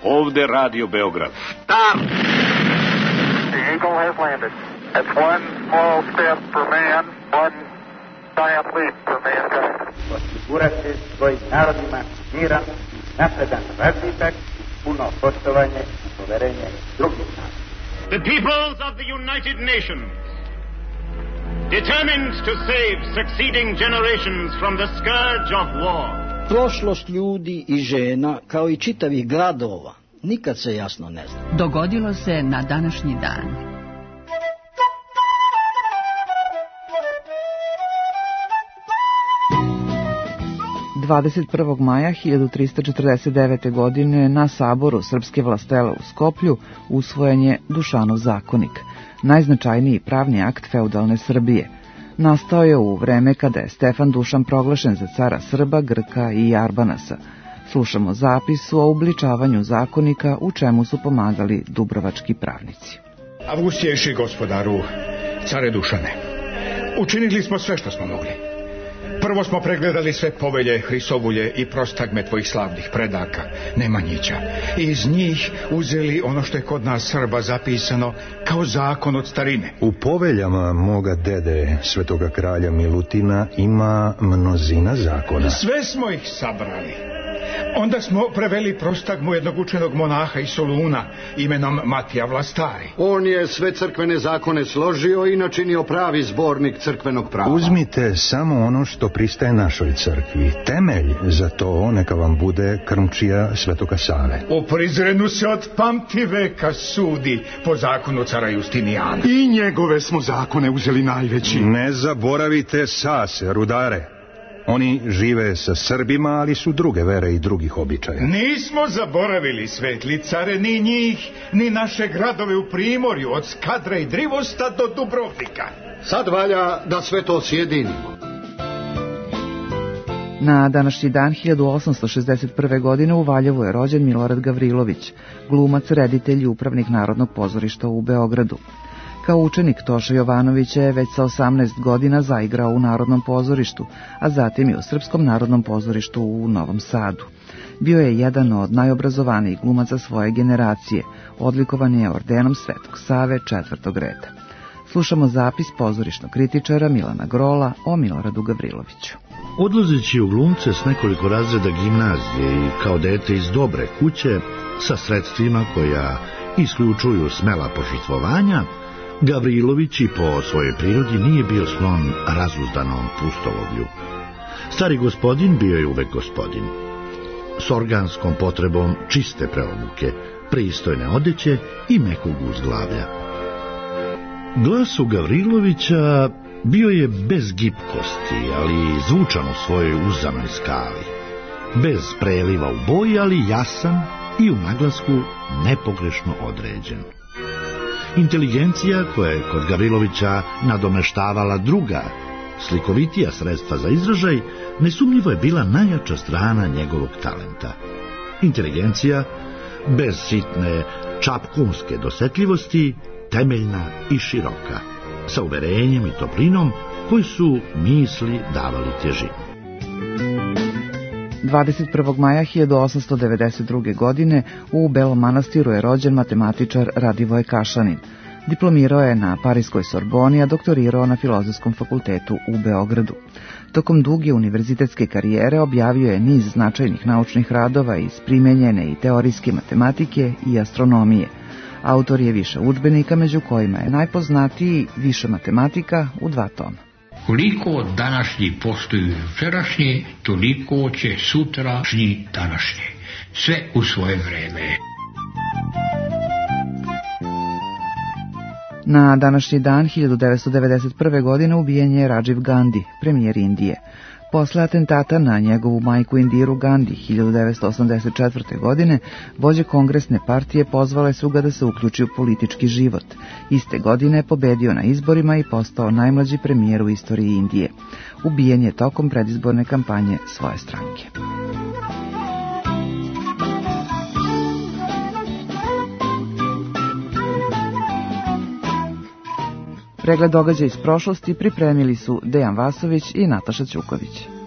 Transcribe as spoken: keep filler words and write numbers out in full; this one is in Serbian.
Ovde Radio Beograd. Stop! The Eagle has landed. It's one small step for man, one giant leap for mankind. Osigurati svojim narodima miran, napredan razvitak, puno poštovanje i poverenje drugih naroda. The peoples of the United Nations, determined to save succeeding generations from the scourge of war. Prošlost ljudi i žena, kao i čitavih gradova, nikad se jasno ne zna. Dogodilo se na današnji dan. dvadeset prvog maja hiljadu trista četrdeset devete. godine na saboru Srpske vlastele u Skoplju usvojen je Dušanov zakonik, najznačajniji pravni akt feudalne Srbije. Nastao je u vreme kada je Stefan Dušan proglašen za cara Srba, Grka i Arbanasa. Slušamo zapis o uobličavanju zakonika u čemu su pomagali dubrovački pravnici. Avgustijejši gospodaru, care Dušane, učinili smo sve što smo mogli. Prvo smo pregledali sve povelje, hrisovulje i prostagme tvojih slavnih predaka, Nemanjića, i iz njih uzeli ono što je kod nas Srba zapisano kao zakon od starine. U poveljama moga dede, svetoga kralja Milutina, ima mnozina zakona. Sve smo ih sabrali. Onda smo preveli prostagmu jednog učenog monaha iz Soluna imenom Matija Vlastari. On je sve crkvene zakone složio i načinio pravi zbornik crkvenog prava. Uzmite samo ono što pristaje našoj crkvi. Temelj za to neka vam bude krmčija Svetoga Save. U Prizrenu se od pamti veka sudi po zakonu cara Justinijana. I njegove smo zakone uzeli najveći. Ne zaboravite Sase, rudare. Oni žive sa Srbima, ali su druge vere i drugih običaja. Nismo zaboravili, svetli care, ni njih, ni naše gradove u Primorju, od Skadra i Drivosta do Dubrovnika. Sad valja da sve to sjedinimo. Na današnji dan hiljadu osamsto šezdeset prve. godine u Valjevu je rođen Milorad Gavrilović, glumac, reditelj i upravnik Narodnog pozorišta u Beogradu. Kao učenik Toša Jovanovića je već sa osamnaest godina zaigrao u Narodnom pozorištu, a zatim i u Srpskom narodnom pozorištu u Novom Sadu. Bio je jedan od najobrazovanijih glumaca svoje generacije, odlikovan je ordenom Svetog Save četvrtog reda. Slušamo zapis pozorišnog kritičara Milana Grola o Miloradu Gavriloviću. Odlazeći u glumce s nekoliko razreda gimnazije i kao dete iz dobre kuće, sa sredstvima koja isključuju smela požrtvovanja, Gavrilović i po svojoj prirodi nije bio sklon razuzdanom pustolovlju. Stari gospodin bio je uvek gospodin, s organskom potrebom čiste preobuke, pristojne odeće i mekog uzglavlja. Glas u Gavrilovića bio je bez gipkosti, ali zvučan u svojoj uzamnoj skali, bez preliva u boji, ali jasan i u naglasku nepogrešno određen. Inteligencija koja je kod Gavrilovića nadomeštavala druga, slikovitija sredstva za izražaj, nesumnjivo je bila najjača strana njegovog talenta. Inteligencija, bez sitne čapkunske dosetljivosti, temeljna i široka, sa uverenjem i toplinom koji su misli davali težinu. dvadeset prvog maja hiljadu osamsto devedeset druge. godine u Belom Manastiru je rođen matematičar Radivoje Kašanin. Diplomirao je na Parijskoj Sorboni, a doktorirao na Filozofskom fakultetu u Beogradu. Tokom duge univerzitetske karijere objavio je niz značajnih naučnih radova iz primenjene i teorijske matematike i astronomije. Autor je više udžbenika, među kojima je najpoznatiji Više matematika u dva toma. Koliko današnji postoji jučerašnji, toliko će sutrašnji današnji. Sve u svoje vreme. Na današnji dan hiljadu devetsto devedeset prve. godine ubijen je Rajiv Gandhi, premijer Indije. Posle atentata na njegovu majku Indiru Gandhi hiljadu devetsto osamdeset četvrte. godine, vođe kongresne partije pozvale su ga da se uključi u politički život. Iste godine je pobedio na izborima i postao najmlađi premijer u istoriji Indije. Ubijen je tokom predizborne kampanje svoje stranke. Pregled događaja iz prošlosti pripremili su Dejan Vasović i Nataša Ćuković.